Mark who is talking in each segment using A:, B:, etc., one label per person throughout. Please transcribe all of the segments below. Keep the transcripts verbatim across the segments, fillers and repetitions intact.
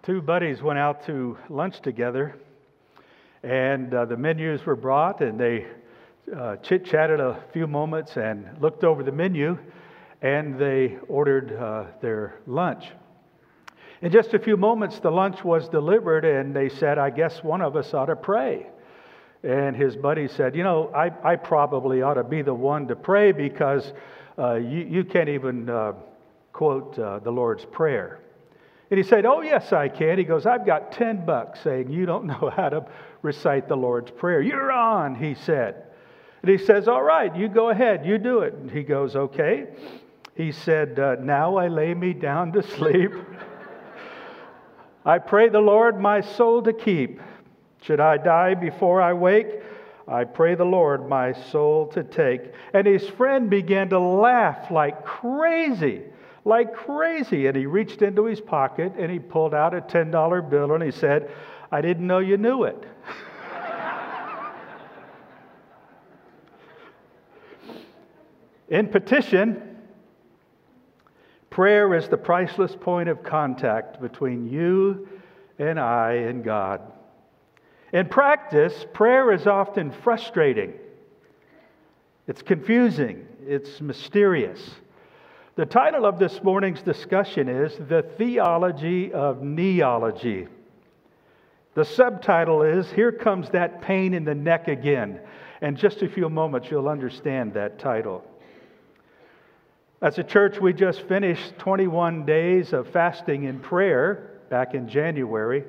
A: Two buddies went out to lunch together, and uh, the menus were brought, and they uh, chit-chatted a few moments and looked over the menu, and they ordered uh, their lunch. In just a few moments, the lunch was delivered, and they said, I guess one of us ought to pray. And his buddy said, you know, I, I probably ought to be the one to pray because uh, you, you can't even uh, quote uh, the Lord's Prayer. And he said, oh, yes, I can. He goes, I've got ten bucks saying you don't know how to recite the Lord's Prayer. You're on, he said. And he says, all right, you go ahead, you do it. And he goes, okay. He said, uh, now I lay me down to sleep. I pray the Lord my soul to keep. Should I die before I wake, I pray the Lord my soul to take. And his friend began to laugh like crazy. Like crazy. And he reached into his pocket and he pulled out a ten dollar bill and he said, I didn't know you knew it. In petition, prayer is the priceless point of contact between you and I and God. In practice, prayer is often frustrating. It's confusing. It's mysterious. The title of this morning's discussion is The Theology of Neology. The subtitle is Here Comes That Pain in the Neck Again. In just a few moments, you'll understand that title. As a church, we just finished twenty-one days of fasting and prayer back in January.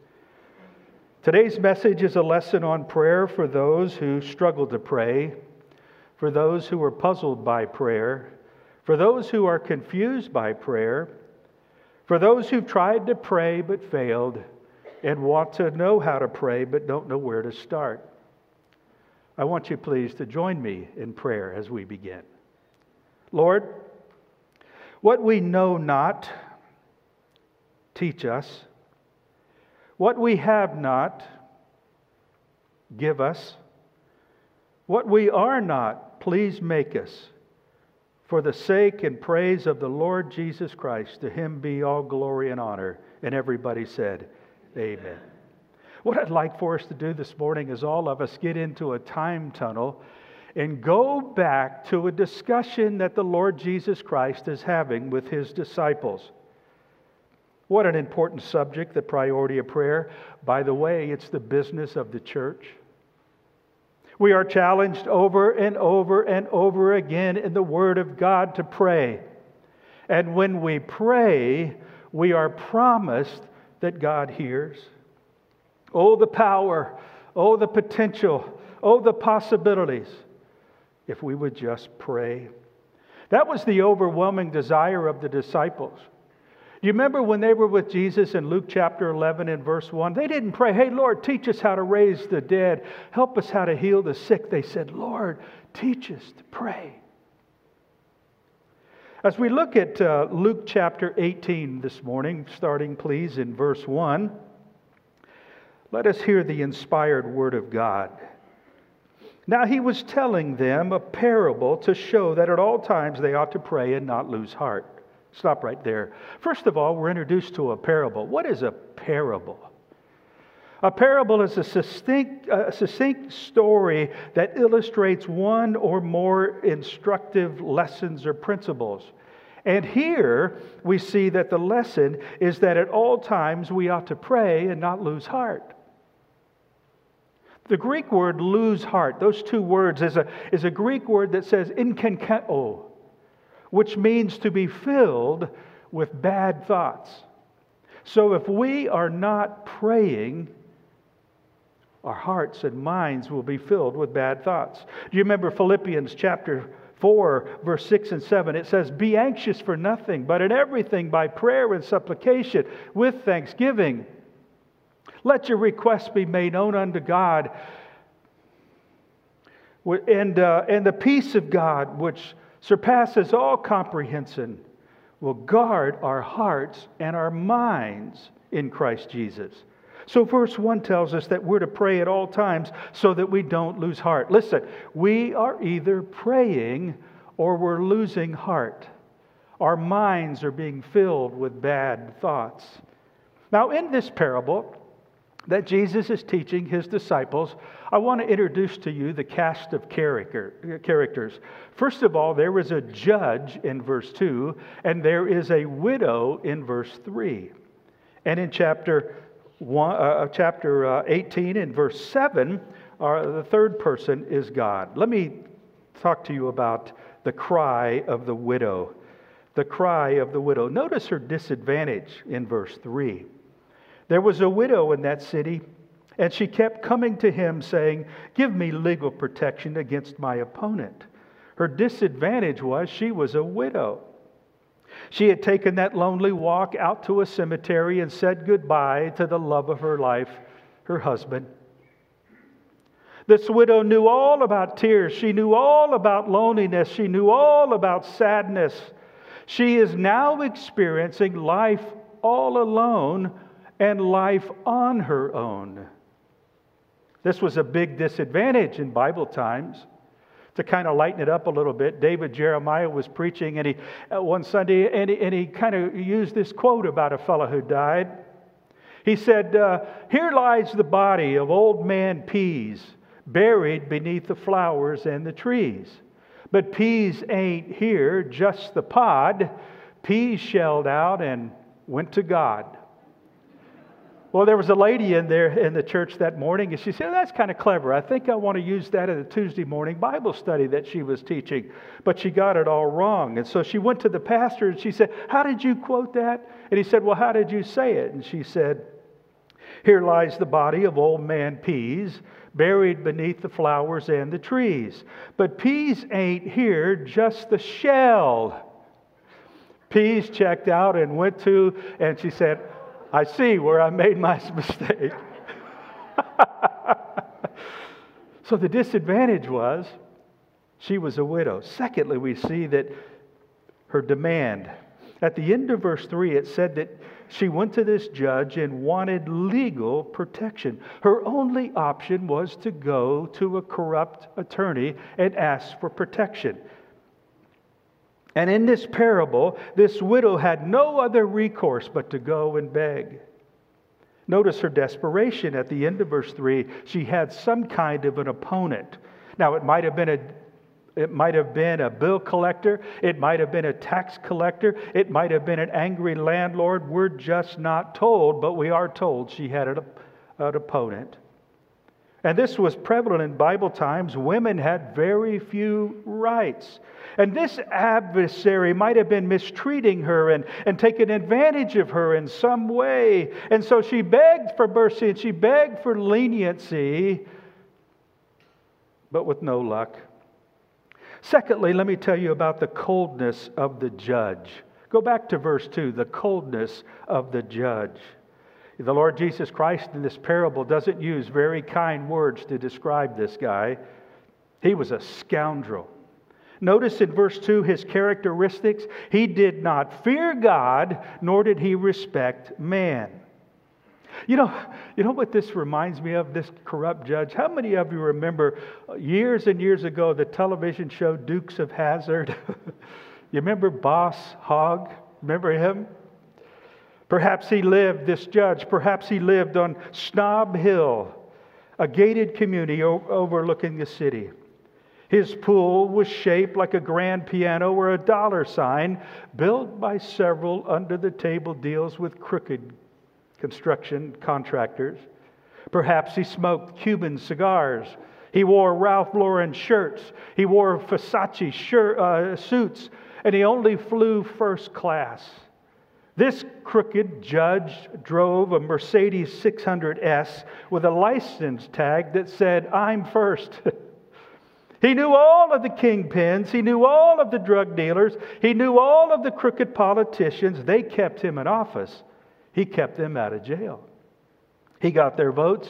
A: Today's message is a lesson on prayer for those who struggle to pray, for those who are puzzled by prayer, for those who are confused by prayer, for those who've tried to pray but failed and want to know how to pray but don't know where to start. I want you please to join me in prayer as we begin. Lord, what we know not, teach us. What we have not, give us. What we are not, please make us. For the sake and praise of the Lord Jesus Christ, to Him be all glory and honor. And everybody said, amen. What I'd like for us to do this morning is all of us get into a time tunnel and go back to a discussion that the Lord Jesus Christ is having with His disciples. What an important subject, the priority of prayer. By the way, it's the business of the church. We are challenged over and over and over again in the Word of God to pray. And when we pray, we are promised that God hears. Oh, the power. Oh, the potential. Oh, the possibilities. If we would just pray. That was the overwhelming desire of the disciples. Do you remember when they were with Jesus in Luke chapter eleven and verse one? They didn't pray, hey, Lord, teach us how to raise the dead. Help us how to heal the sick. They said, Lord, teach us to pray. As we look at uh, Luke chapter eighteen this morning, starting please in verse one, let us hear the inspired word of God. Now he was telling them a parable to show that at all times they ought to pray and not lose heart. Stop right there. First of all, we're introduced to a parable. What is a parable? A parable is a succinct, a succinct story that illustrates one or more instructive lessons or principles. And here we see that the lesson is that at all times we ought to pray and not lose heart. The Greek word lose heart, those two words, is a, is a Greek word that says inkankeo, which means to be filled with bad thoughts. So if we are not praying, our hearts and minds will be filled with bad thoughts. Do you remember Philippians chapter four, verse six and seven? It says, be anxious for nothing, but in everything by prayer and supplication with thanksgiving. Let your requests be made known unto God. And, uh, and the peace of God, which surpasses all comprehension, will guard our hearts and our minds in Christ Jesus. So verse one tells us that we're to pray at all times so that we don't lose heart. Listen, we are either praying or we're losing heart. Our minds are being filled with bad thoughts. Now, in this parable that Jesus is teaching his disciples, I want to introduce to you the cast of character, characters. First of all, there is a judge in verse two, and there is a widow in verse three. And in chapter one, uh, chapter uh, eighteen, in verse seven, uh, the third person is God. Let me talk to you about the cry of the widow. The cry of the widow. Notice her disadvantage in verse three. There was a widow in that city, and she kept coming to him saying, "Give me legal protection against my opponent." Her disadvantage was she was a widow. She had taken that lonely walk out to a cemetery and said goodbye to the love of her life, her husband. This widow knew all about tears. She knew all about loneliness. She knew all about sadness. She is now experiencing life all alone and life on her own. This was a big disadvantage in Bible times. To kind of lighten it up a little bit, David Jeremiah was preaching and he uh, one Sunday, and he, and he kind of used this quote about a fellow who died. He said, uh, "Here lies the body of old man Pease, buried beneath the flowers and the trees. But Pease ain't here, just the pod. Pease shelled out and went to God." Well, there was a lady in there in the church that morning, and she said, "That's kind of clever. I think I want to use that at a Tuesday morning Bible study that she was teaching." But she got it all wrong. And so she went to the pastor and she said, "How did you quote that?" And he said, "Well, how did you say it?" And she said, "Here lies the body of old man Pease, buried beneath the flowers and the trees. But Pease ain't here, just the shell." Pease checked out and went to, and she said, "I see where I made my mistake." So the disadvantage was she was a widow. Secondly, we see that her demand. At the end of verse three, it said that she went to this judge and wanted legal protection. Her only option was to go to a corrupt attorney and ask for protection. And in this parable, this widow had no other recourse but to go and beg. Notice her desperation at the end of verse three. She had some kind of an opponent. Now, it might have been a It might have been a bill collector. It might have been a tax collector. It might have been an angry landlord. We're just not told, but we are told she had an, an opponent. And this was prevalent in Bible times. Women had very few rights. And this adversary might have been mistreating her and, and taking advantage of her in some way. And so she begged for mercy and she begged for leniency, but with no luck. Secondly, let me tell you about the coldness of the judge. Go back to verse two, the coldness of the judge. The Lord Jesus Christ in this parable doesn't use very kind words to describe this guy. He was a scoundrel. Notice in verse two his characteristics. He did not fear God, nor did he respect man. You know, you know what this reminds me of, this corrupt judge? How many of you remember years and years ago the television show Dukes of Hazzard? You remember Boss Hogg? Remember him? Perhaps he lived, this judge, perhaps he lived on Snob Hill, a gated community overlooking the city. His pool was shaped like a grand piano or a dollar sign, built by several under-the-table deals with crooked construction contractors. Perhaps he smoked Cuban cigars. He wore Ralph Lauren shirts. He wore Versace shirt, uh, suits, and he only flew first class. This crooked judge drove a Mercedes six hundred S with a license tag that said, "I'm first." He knew all of the kingpins. He knew all of the drug dealers. He knew all of the crooked politicians. They kept him in office. He kept them out of jail. He got their votes.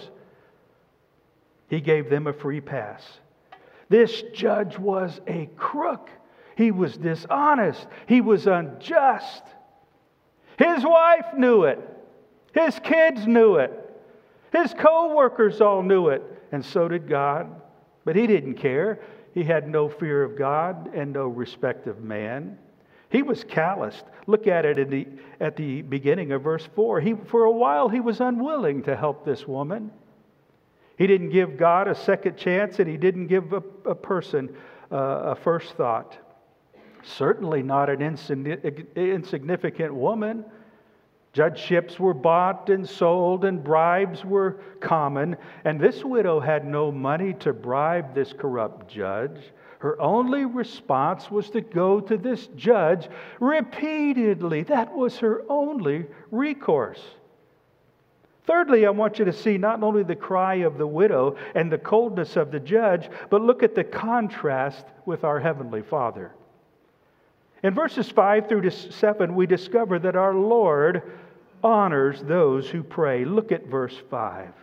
A: He gave them a free pass. This judge was a crook. He was dishonest. He was unjust. His wife knew it. His kids knew it. His co-workers all knew it. And so did God. But he didn't care. He had no fear of God and no respect of man. He was calloused. Look at it in the, at the beginning of verse four. He, for a while, he was unwilling to help this woman. He didn't give God a second chance, and he didn't give a, a person uh, a first thought. Certainly not an insignificant woman. Judgeships were bought and sold, and bribes were common. And this widow had no money to bribe this corrupt judge. Her only response was to go to this judge repeatedly. That was her only recourse. Thirdly, I want you to see not only the cry of the widow and the coldness of the judge, but look at the contrast with our Heavenly Father. In verses five through to seven, we discover that our Lord honors those who pray. Look at verse five.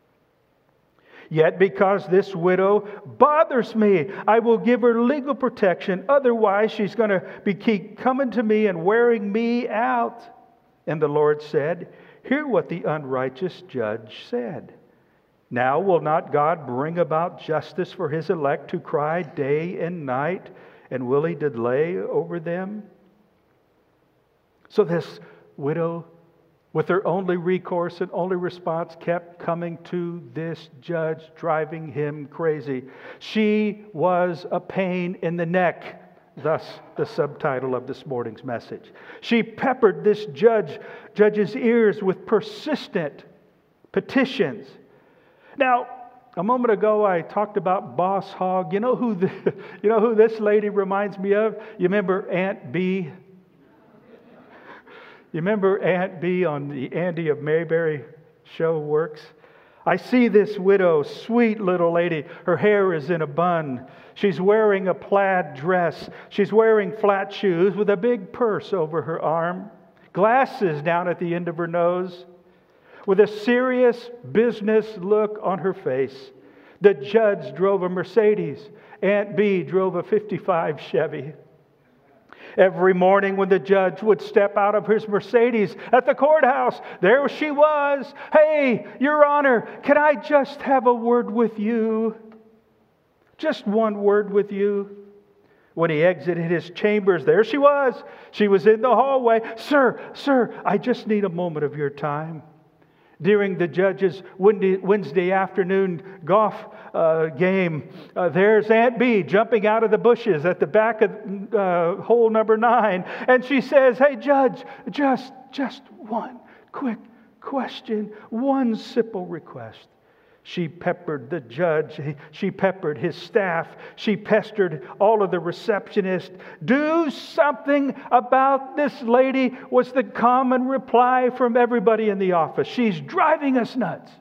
A: Yet because this widow bothers me, I will give her legal protection. Otherwise, she's going to be keep coming to me and wearing me out. And the Lord said, hear what the unrighteous judge said. Now will not God bring about justice for his elect who cry day and night? And will he delay over them? So this widow, with her only recourse and only response, kept coming to this judge, driving him crazy. She was a pain in the neck, thus the subtitle of this morning's message. She peppered this judge, judge's ears with persistent petitions. Now, a moment ago, I talked about Boss Hogg. You know who the, you know who this lady reminds me of? You remember Aunt Bee? You remember Aunt Bee on the Andy of Mayberry show works? I see this widow, sweet little lady. Her hair is in a bun. She's wearing a plaid dress. She's wearing flat shoes with a big purse over her arm, glasses down at the end of her nose, with a serious business look on her face. The judge drove a Mercedes. Aunt Bee drove a fifty-five Chevy. Every morning when the judge would step out of his Mercedes at the courthouse, there she was. Hey, Your Honor, can I just have a word with you? Just one word with you. When he exited his chambers, there she was. She was in the hallway. Sir, sir, I just need a moment of your time. During the judge's Wednesday afternoon golf uh, game, uh, there's Aunt Bee jumping out of the bushes at the back of uh, hole number nine. And she says, hey, Judge, just, just one quick question, one simple request. She peppered the judge. She peppered his staff. She pestered all of the receptionists. Do something about this lady was the common reply from everybody in the office. She's driving us nuts.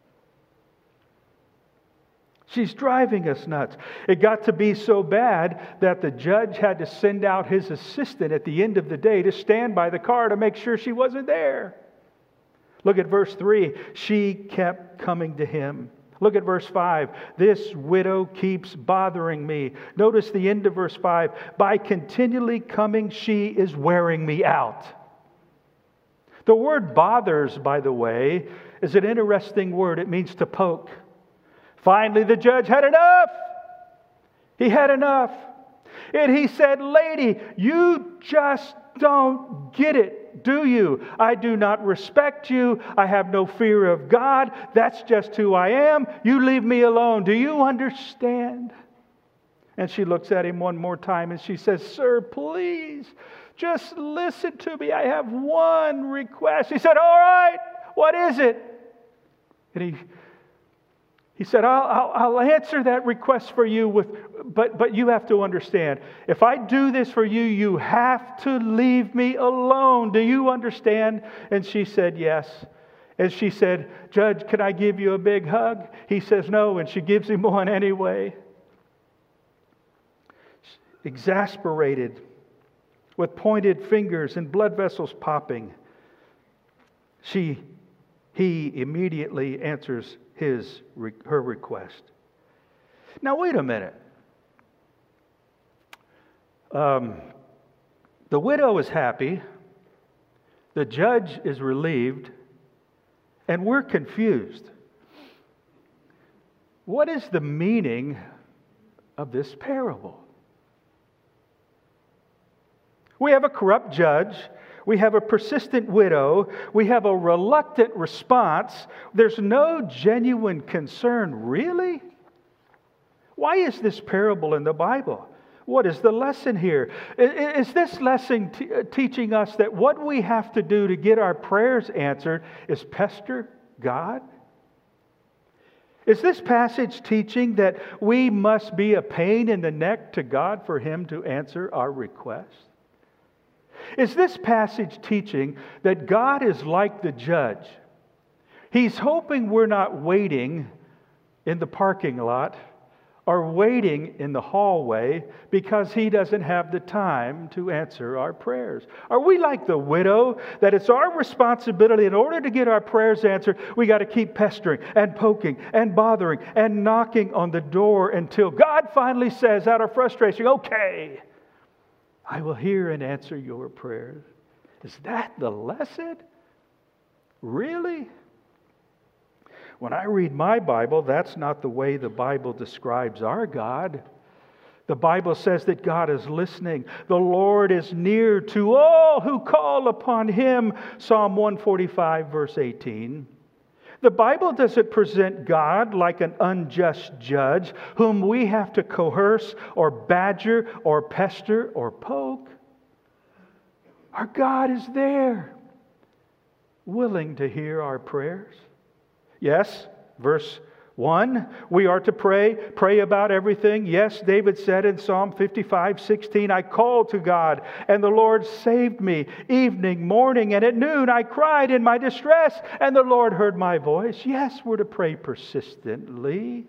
A: She's driving us nuts. It got to be so bad that the judge had to send out his assistant at the end of the day to stand by the car to make sure she wasn't there. Look at verse three. She kept coming to him. Look at verse five. This widow keeps bothering me. Notice the end of verse five. By continually coming, she is wearing me out. The word bothers, by the way, is an interesting word. It means to poke. Finally, the judge had enough. He had enough. And he said, lady, you just don't get it, do you? I do not respect you. I have no fear of God. That's just who I am. You leave me alone. Do you understand? And she looks at him one more time and she says, sir, please, just listen to me. I have one request. He said, all right, what is it? And he He said, I'll, I'll, I'll answer that request for you, with, but, but you have to understand, if I do this for you, you have to leave me alone. Do you understand? And she said, yes. And she said, Judge, can I give you a big hug? He says, no, and she gives him one anyway. Exasperated, with pointed fingers and blood vessels popping, she, he immediately answers his her request. Now wait a minute. Um, the widow is happy, the judge is relieved, and we're confused. What is the meaning of this parable? We have a corrupt judge. We have a persistent widow. We have a reluctant response. There's no genuine concern, really? Why is this parable in the Bible? What is the lesson here? Is this lesson t- teaching us that what we have to do to get our prayers answered is pester God? Is this passage teaching that we must be a pain in the neck to God for Him to answer our request? Is this passage teaching that God is like the judge? He's hoping we're not waiting in the parking lot or waiting in the hallway because He doesn't have the time to answer our prayers. Are we like the widow, that it's our responsibility in order to get our prayers answered, we got to keep pestering and poking and bothering and knocking on the door until God finally says out of frustration, okay, I will hear and answer your prayers. Is that the lesson? Really? When I read my Bible, that's not the way the Bible describes our God. The Bible says that God is listening. The Lord is near to all who call upon Him. Psalm one forty-five, verse eighteen. The Bible doesn't present God like an unjust judge whom we have to coerce or badger or pester or poke. Our God is there, willing to hear our prayers. Yes, verse one, we are to pray, pray about everything. Yes, David said in Psalm fifty-five, sixteen, I called to God, and the Lord saved me. Evening, morning, and at noon I cried in my distress, and the Lord heard my voice. Yes, we're to pray persistently.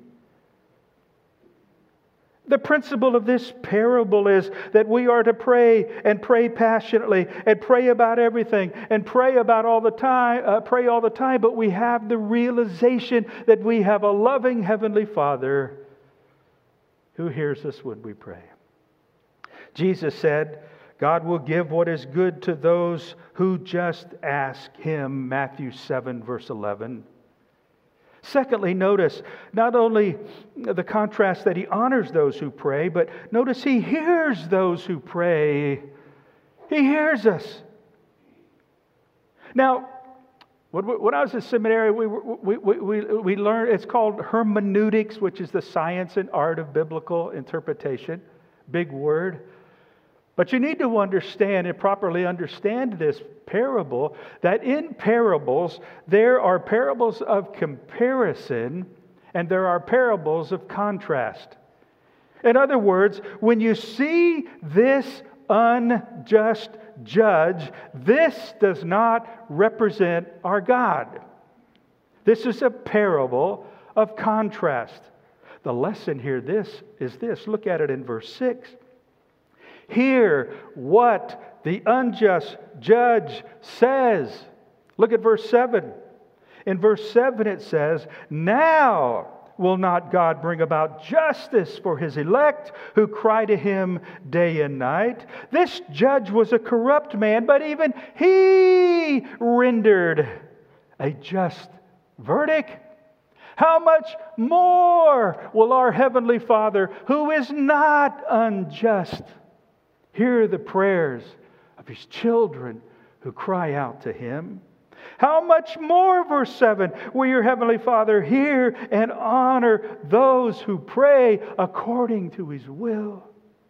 A: The principle of this parable is that we are to pray and pray passionately and pray about everything and pray about all the time, uh, pray all the time, but we have the realization that we have a loving Heavenly Father who hears us when we pray. Jesus said, God will give what is good to those who just ask Him, Matthew seven, verse eleven. Secondly, notice not only the contrast that He honors those who pray, but notice He hears those who pray. He hears us. Now, when I was in seminary, we, we, we, we, we learned, it's called hermeneutics, which is the science and art of biblical interpretation. Big word. But you need to understand and properly understand this parable, that in parables, there are parables of comparison and there are parables of contrast. In other words, when you see this unjust judge, this does not represent our God. This is a parable of contrast. The lesson here this is this. Look at it in verse six. Hear what the unjust judge says. Look at verse seven. In verse seven it says, now will not God bring about justice for His elect who cry to Him day and night? This judge was a corrupt man, but even he rendered a just verdict. How much more will our Heavenly Father, who is not unjust, hear the prayers of His children who cry out to Him? How much more, verse seven, will your Heavenly Father hear and honor those who pray according to His will?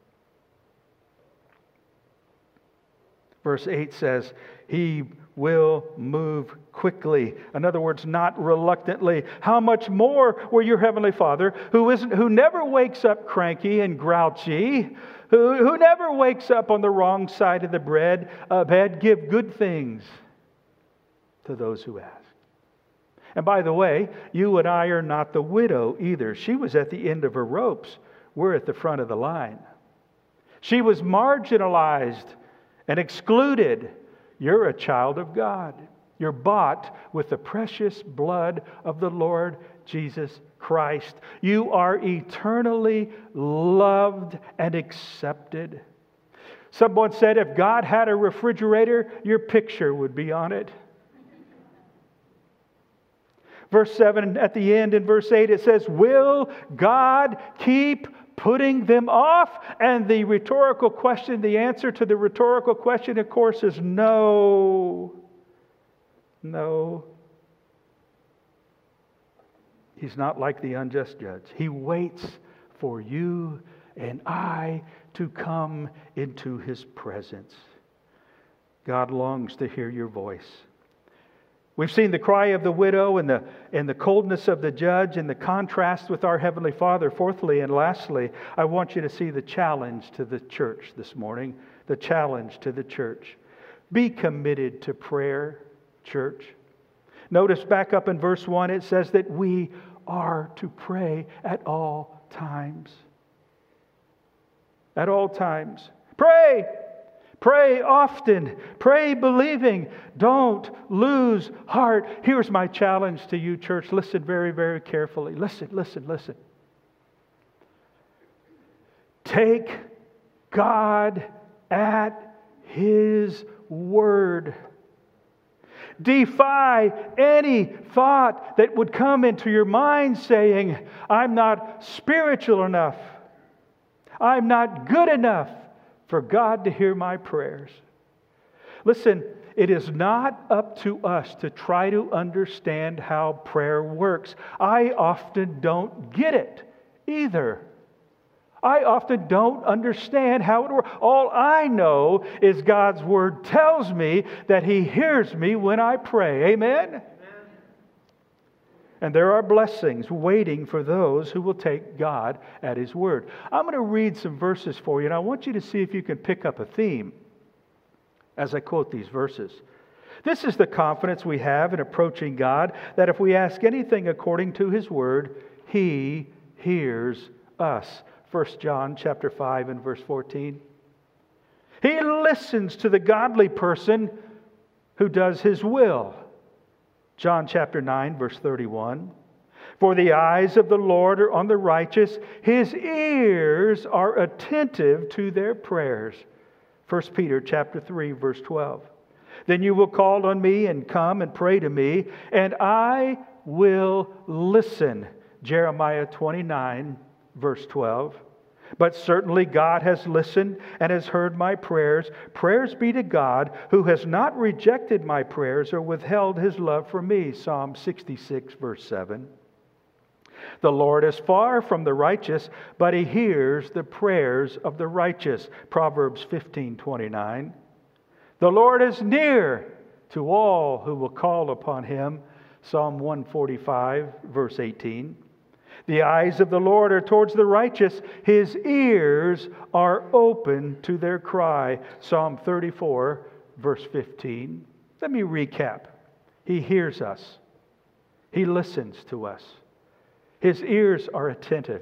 A: Verse eight says, He will move quickly. In other words, not reluctantly. How much more will your Heavenly Father, who isn't, who never wakes up cranky and grouchy, who, who never wakes up on the wrong side of the bread, uh, bed, give good things to those who ask. And by the way, you and I are not the widow either. She was at the end of her ropes. We're at the front of the line. She was marginalized and excluded. You're a child of God. You're bought with the precious blood of the Lord Jesus Christ. You are eternally loved and accepted. Someone said if God had a refrigerator, your picture would be on it. Verse seven, at the end in verse eight, it says, will God keep putting them off? And the rhetorical question, the answer to the rhetorical question, of course, is no. No. He's not like the unjust judge. He waits for you and I to come into His presence. God longs to hear your voice. We've seen the cry of the widow and the, and the coldness of the judge and the contrast with our Heavenly Father. Fourthly and lastly, I want you to see the challenge to the church this morning. The challenge to the church. Be committed to prayer, church. Notice back up in verse one, it says that we are to pray at all times. At all times. Pray! Pray often. Pray believing. Don't lose heart. Here's my challenge to you, church. Listen very, very carefully. Listen, listen, listen. Take God at His word. Defy any thought that would come into your mind saying, I'm not spiritual enough. I'm not good enough for God to hear my prayers. Listen, it is not up to us to try to understand how prayer works. I often don't get it either. I often don't understand how it works. All I know is God's Word tells me that He hears me when I pray. Amen? Amen. And there are blessings waiting for those who will take God at His Word. I'm going to read some verses for you, and I want you to see if you can pick up a theme as I quote these verses. This is the confidence we have in approaching God, that if we ask anything according to His Word, He hears us. First John chapter five and verse fourteen. He listens to the godly person who does His will. John chapter nine verse thirty-one. For the eyes of the Lord are on the righteous, His ears are attentive to their prayers. First Peter chapter three verse twelve. Then you will call on me and come and pray to me, and I will listen. Jeremiah twenty-nine verse twelve. But certainly God has listened and has heard my prayers. Prayers be to God, who has not rejected my prayers or withheld His love for me. Psalm sixty-six verse seven. The Lord is far from the righteous, but He hears the prayers of the righteous. Proverbs fifteen twenty-nine. The Lord is near to all who will call upon Him. Psalm one forty-five verse eighteen. The eyes of the Lord are towards the righteous. His ears are open to their cry. Psalm thirty-four, verse fifteen. Let me recap. He hears us. He listens to us. His ears are attentive.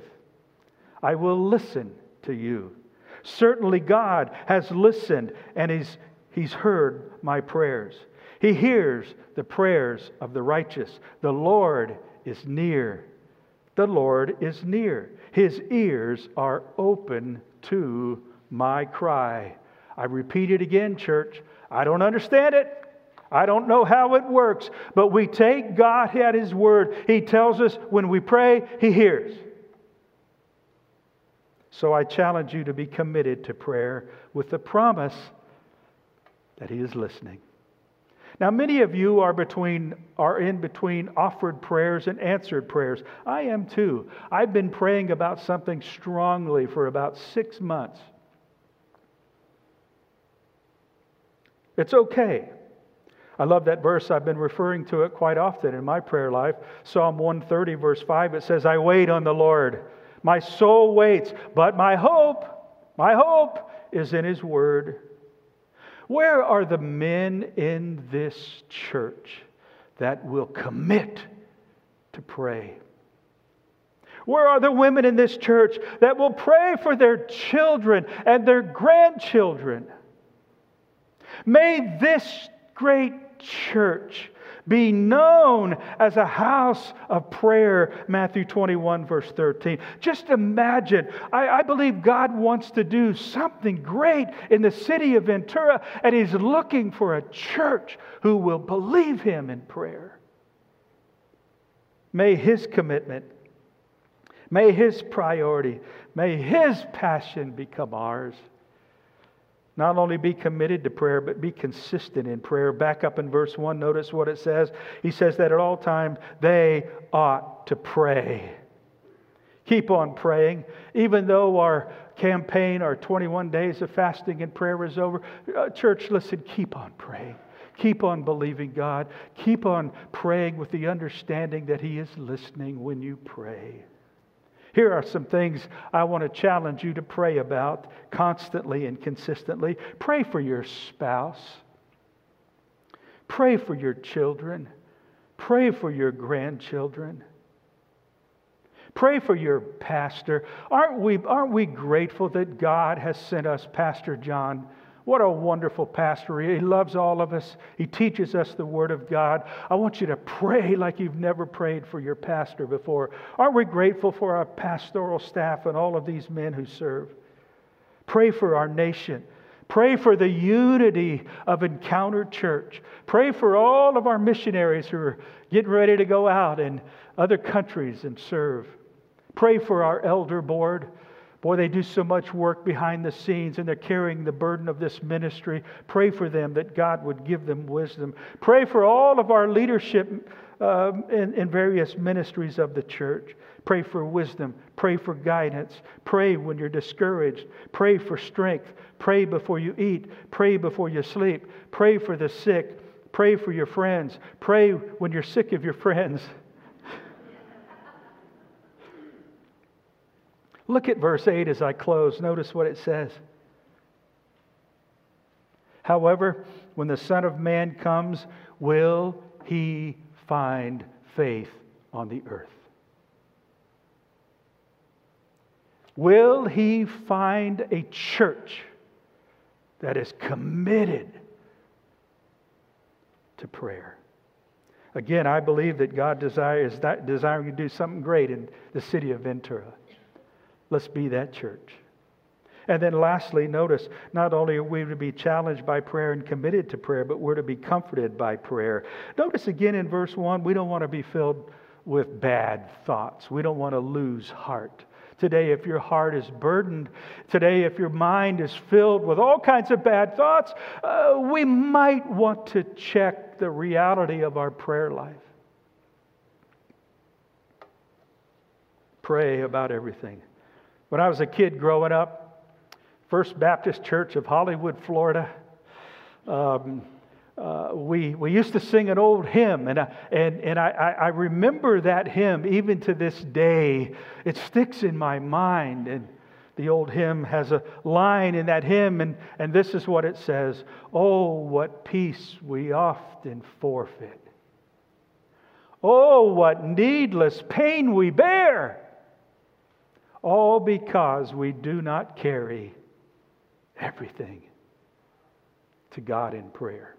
A: I will listen to you. Certainly God has listened and He's, he's heard my prayers. He hears the prayers of the righteous. The Lord is near. The Lord is near. His ears are open to my cry. I repeat it again, church. I don't understand it. I don't know how it works. But we take God at His word. He tells us when we pray, He hears. So I challenge you to be committed to prayer with the promise that He is listening. Now, many of you are between are in between offered prayers and answered prayers. I am too. I've been praying about something strongly for about six months. It's okay. I love that verse. I've been referring to it quite often in my prayer life. Psalm one thirty, verse five, it says, I wait on the Lord. My soul waits, but my hope, my hope is in His word. Where are the men in this church that will commit to pray? Where are the women in this church that will pray for their children and their grandchildren? May this great church be known as a house of prayer. Matthew twenty-one verse thirteen. Just imagine, I, I believe God wants to do something great in the city of Ventura, and He's looking for a church who will believe Him in prayer. May His commitment May His priority, may His passion become ours. Not only be committed to prayer, but be consistent in prayer. Back up in verse one, notice what it says. He says that at all times they ought to pray. Keep on praying. Even though our campaign, our twenty-one days of fasting and prayer is over, uh, church, listen, keep on praying. Keep on believing God. Keep on praying with the understanding that He is listening when you pray. Here are some things I want to challenge you to pray about constantly and consistently. Pray for your spouse. Pray for your children. Pray for your grandchildren. Pray for your pastor. Aren't we, aren't we grateful that God has sent us Pastor John? What a wonderful pastor. He loves all of us. He teaches us the Word of God. I want you to pray like you've never prayed for your pastor before. Aren't we grateful for our pastoral staff and all of these men who serve? Pray for our nation. Pray for the unity of Encounter Church. Pray for all of our missionaries who are getting ready to go out in other countries and serve. Pray for our elder board. Boy, they do so much work behind the scenes and they're carrying the burden of this ministry. Pray for them that God would give them wisdom. Pray for all of our leadership um, in, in various ministries of the church. Pray for wisdom. Pray for guidance. Pray when you're discouraged. Pray for strength. Pray before you eat. Pray before you sleep. Pray for the sick. Pray for your friends. Pray when you're sick of your friends. Look at verse eight as I close. Notice what it says. However, when the Son of Man comes, will He find faith on the earth? Will He find a church that is committed to prayer? Again, I believe that God desires desiring to do something great in the city of Ventura. Let's be that church. And then lastly, notice, not only are we to be challenged by prayer and committed to prayer, but we're to be comforted by prayer. Notice again in verse one, we don't want to be filled with bad thoughts. We don't want to lose heart. Today, if your heart is burdened, today, if your mind is filled with all kinds of bad thoughts, uh, we might want to check the reality of our prayer life. Pray about everything. When I was a kid growing up, First Baptist Church of Hollywood, Florida, um, uh, we we used to sing an old hymn, and I, and and I, I remember that hymn even to this day. It sticks in my mind, and the old hymn has a line in that hymn, and, and this is what it says: "Oh, what peace we often forfeit! Oh, what needless pain we bear! All because we do not carry everything to God in prayer."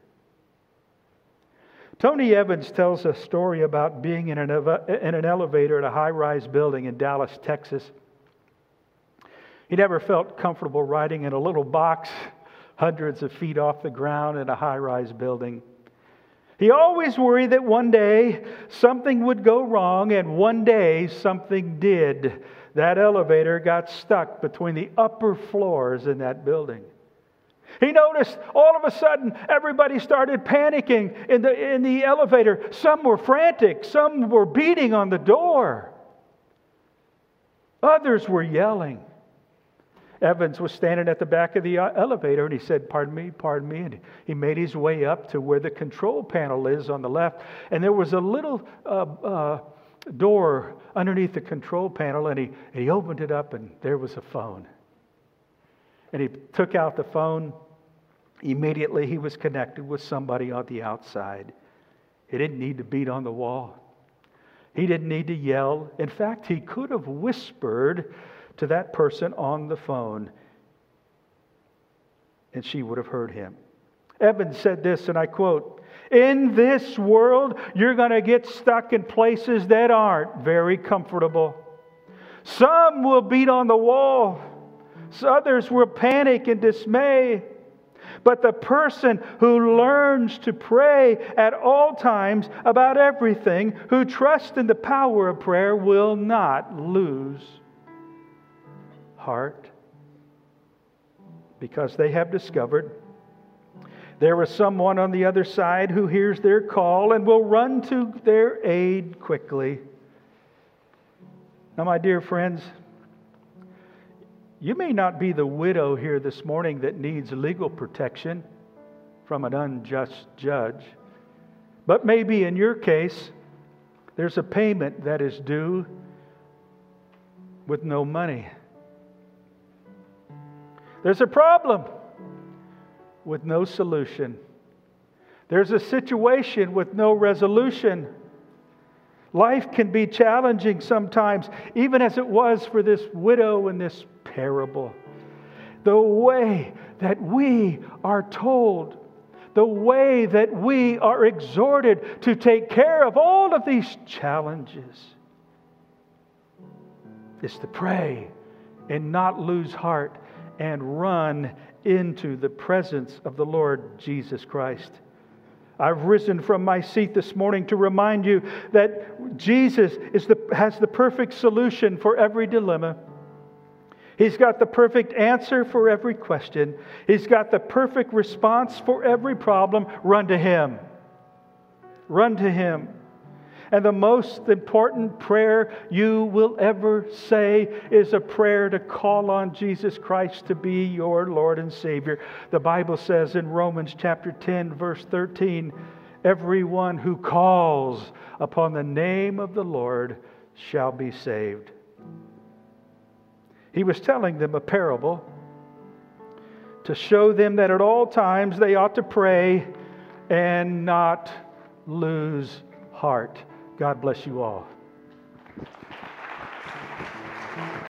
A: Tony Evans tells a story about being in an, in an elevator at a high-rise building in Dallas, Texas. He never felt comfortable riding in a little box hundreds of feet off the ground in a high-rise building. He always worried that one day something would go wrong, and one day something did. That elevator got stuck between the upper floors in that building. He noticed all of a sudden everybody started panicking in the, in the elevator. Some were frantic. Some were beating on the door. Others were yelling. Evans was standing at the back of the elevator and he said, "Pardon me, pardon me." And he made his way up to where the control panel is on the left. And there was a little uh, uh, door underneath the control panel, and he, and he opened it up, and there was a phone. And he took out the phone. Immediately he was connected with somebody on the outside. He didn't need to beat on the wall. He didn't need to yell. In fact, he could have whispered to that person on the phone, and she would have heard him. Evans said this, and I quote, "In this world, you're going to get stuck in places that aren't very comfortable. Some will beat on the wall. Others will panic and dismay. But the person who learns to pray at all times about everything, who trusts in the power of prayer, will not lose heart, because they have discovered there is someone on the other side who hears their call and will run to their aid quickly. Now, my dear friends, you may not be the widow here this morning that needs legal protection from an unjust judge, but maybe in your case, there's a payment that is due with no money. There's a problem with no solution. There's a situation with no resolution. Life can be challenging sometimes, even as it was for this widow in this parable. The way that we are told, the way that we are exhorted to take care of all of these challenges is to pray and not lose heart and run into the presence of the Lord Jesus Christ. I've risen from my seat this morning to remind you that Jesus is the, has the perfect solution for every dilemma. He's got the perfect answer for every question. He's got the perfect response for every problem. Run to Him. Run to Him. And the most important prayer you will ever say is a prayer to call on Jesus Christ to be your Lord and Savior. The Bible says in Romans chapter ten, verse thirteen, everyone who calls upon the name of the Lord shall be saved. He was telling them a parable to show them that at all times they ought to pray and not lose heart. God bless you all.